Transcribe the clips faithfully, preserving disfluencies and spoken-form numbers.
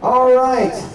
All right.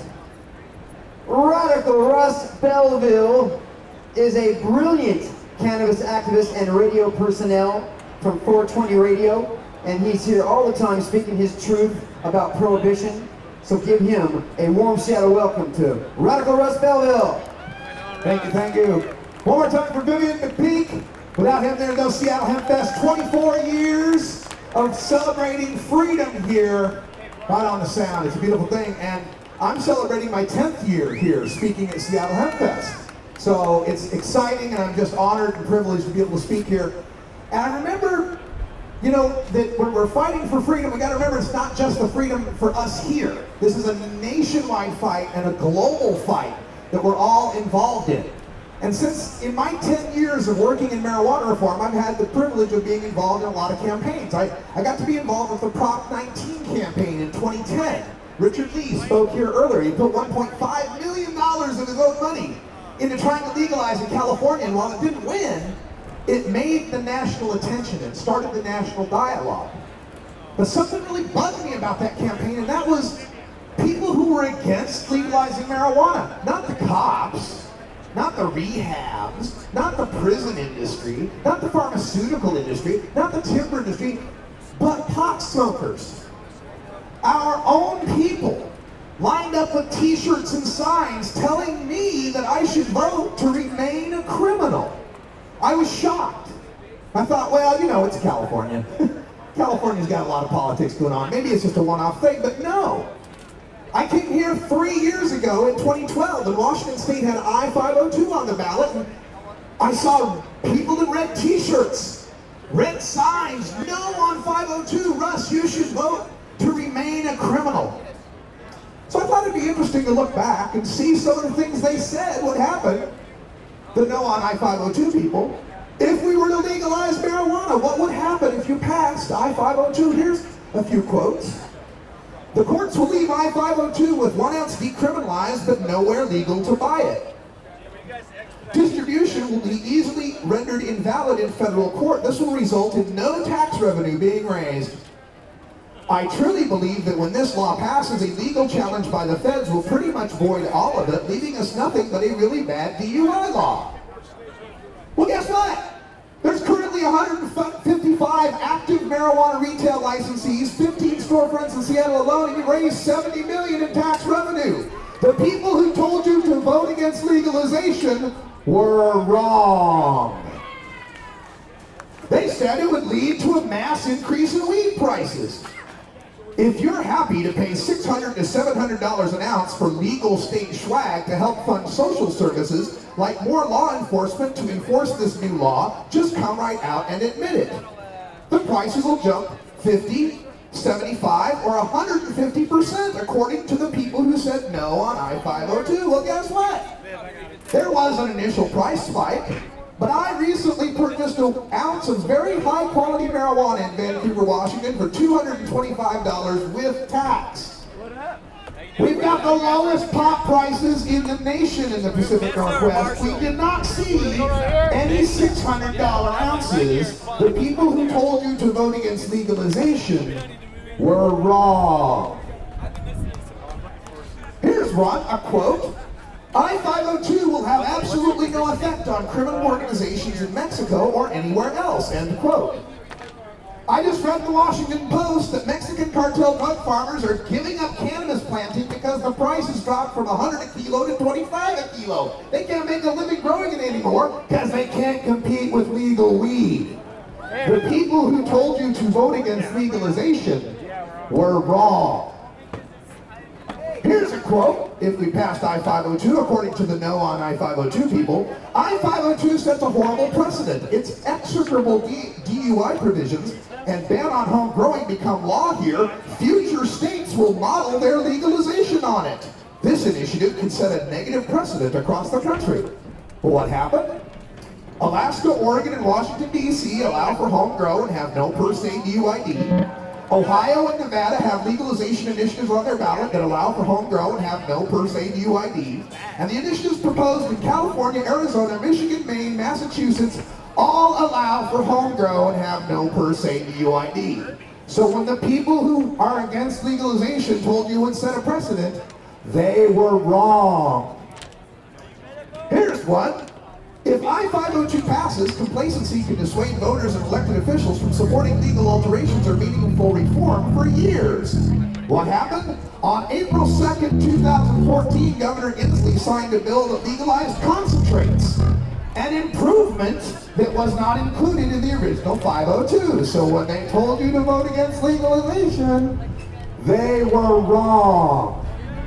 Radical Russ Belville is a brilliant cannabis activist and radio personnel from four twenty Radio, and he's here all the time speaking his truth about prohibition. So give him a warm Seattle welcome to Radical Russ Belville. Thank you, thank you. One more time for Vivian McPeak. Without him, there's no Seattle Hemp Fest. twenty-four years of celebrating freedom here, right on the sound. It's a beautiful thing, and I'm celebrating my tenth year here speaking at Seattle Hemp Fest. So it's exciting, and I'm just honored and privileged to be able to speak here. And I remember, you know, that when we're fighting for freedom, we got to remember it's not just the freedom for us here. This is a nationwide fight and a global fight that we're all involved in. And since in my ten years of working in marijuana reform, I've had the privilege of being involved in a lot of campaigns. I, I got to be involved with the Prop nineteen campaign in twenty ten. Richard Lee spoke here earlier. He put one point five million dollars of his own money into trying to legalize in California, and while it didn't win, it made the national attention. It started the national dialogue. But something really bugged me about that campaign, and that was people who were against legalizing marijuana. Not the cops, not the rehabs, not the prison industry, not the pharmaceutical industry, not the timber industry, but pot smokers. Our own people lined up with t-shirts and signs telling me that I should vote to remain a criminal. I was shocked. I thought, well, you know, it's California. California's got a lot of politics going on. Maybe it's just a one-off thing, but no. I came here three years ago in twenty twelve, and Washington State had I five oh two on the ballot, and I saw people in red t-shirts, red signs, no on five oh two, Russ, you should vote to remain a criminal. So I thought it'd be interesting to look back and see some of the things they said would happen, the no on I five oh two people, if we were to legalize marijuana. What would happen if you passed I five oh two? Here's a few quotes. The courts will leave I five oh two with one ounce decriminalized, but nowhere legal to buy it. Distribution will be easily rendered invalid in federal court. This will result in no tax revenue being raised. I truly believe that when this law passes, a legal challenge by the feds will pretty much void all of it, leaving us nothing but a really bad D U I law. Well, guess what? There's currently one hundred fifty-five active marijuana retail licensees, fifteen storefronts in Seattle alone, and you raised seventy million dollars in tax revenue. The people who told you to vote against legalization were wrong. They said it would lead to a mass increase in weed prices. If you're happy to pay six hundred to seven hundred dollars an ounce for legal state swag to help fund social services, like more law enforcement to enforce this new law, just come right out and admit it. The prices will jump fifty, seventy-five, or one hundred fifty percent according to the people who said no on I five oh two. Well, guess what? There was an initial price spike, but I recently purchased an ounce of very high quality marijuana in Vancouver, Washington for two hundred twenty-five dollars with tax. We've got the lowest pot prices in the nation in the Pacific Northwest. We did not see any six hundred dollar ounces. The people who told you to vote against legalization were wrong. Here's one, a quote. I five oh two will have absolutely no effect on criminal organizations in Mexico or anywhere else, end quote. I just read in the Washington Post that Mexican cartel drug farmers are giving up cannabis planting because the price has dropped from one hundred a kilo to twenty-five a kilo. They can't make a living growing it anymore because they can't compete with legal weed. The people who told you to vote against legalization were wrong. Here's a quote. If we passed I five oh two, according to the no on I five oh two people, I five oh two sets a horrible precedent. Its execrable D U I provisions and ban on home growing become law here. Future states will model their legalization on it. This initiative could set a negative precedent across the country. Well, what happened? Alaska, Oregon, and Washington, D C allow for home grow and have no per se D U I D. Ohio and Nevada have legalization initiatives on their ballot that allow for home grow and have no per se D U I D. And the initiatives proposed in California, Arizona, Michigan, Maine, Massachusetts all allow for home grow and have no per se D U I D. So when the people who are against legalization told you it would set a precedent, they were wrong. Here's one. If I five oh two passes, complacency can dissuade voters and elected officials from supporting legal alterations or meaningful reform for years. What happened? On April second, two thousand fourteen, Governor Inslee signed a bill that legalized concentrates, an improvement that was not included in the original five oh two. So when they told you to vote against legalization, they were wrong.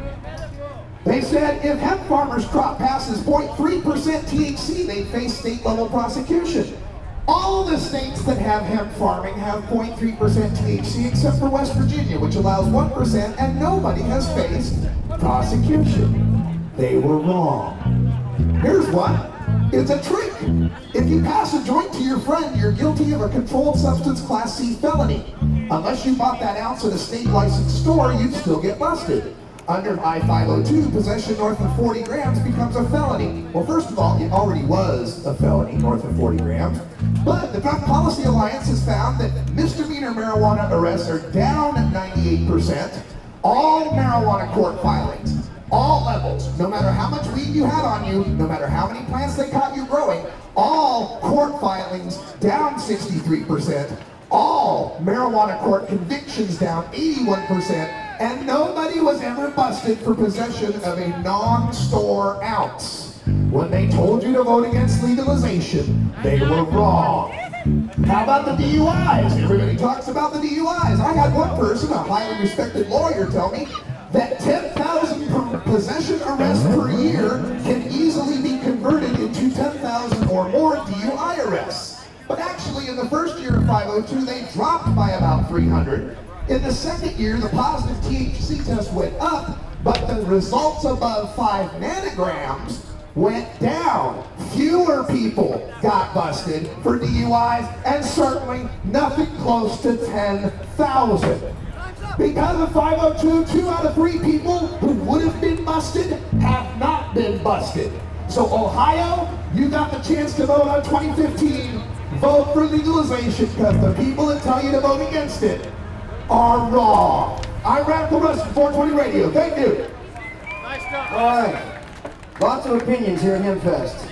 They said if hemp farmers' crop passes zero point three percent T H C, they face state-level prosecution. All the states that have hemp farming have zero point three percent T H C except for West Virginia, which allows one percent, and nobody has faced prosecution. They were wrong. Here's one. It's a trick. If you pass a joint to your friend, you're guilty of a controlled substance Class C felony. Unless you bought that ounce at a state licensed store, you'd still get busted. Under I five oh two, possession north of forty grams becomes a felony. Well, first of all, it already was a felony north of forty grams. But the Drug Policy Alliance has found that misdemeanor marijuana arrests are down at ninety-eight percent. All marijuana court filings, all levels, no matter how much weed you had on you, no matter how many plants they caught you growing, all court filings down sixty-three percent. All marijuana court convictions down eighty-one percent. And nobody was ever busted for possession of a non-store ounce. When they told you to vote against legalization, they were wrong. How about the D U Is? Everybody talks about the D U Is. I had one person, a highly respected lawyer, tell me that ten thousand possession arrests per year can easily be converted into ten thousand or more D U I arrests. But actually, in the first year of five oh two, they dropped by about three hundred. In the second year, the positive T H C test went up, but the results above five nanograms went down. Fewer people got busted for D U Is, and certainly nothing close to ten thousand. Because of five oh two, two out of three people who would have been busted have not been busted. So Ohio, you got the chance to vote on twenty fifteen. Vote for legalization, because the people that tell you to vote against it are wrong. I'm Radical Russ from four twenty Radio. Thank you. Nice job. All right. Lots of opinions here at HempFest.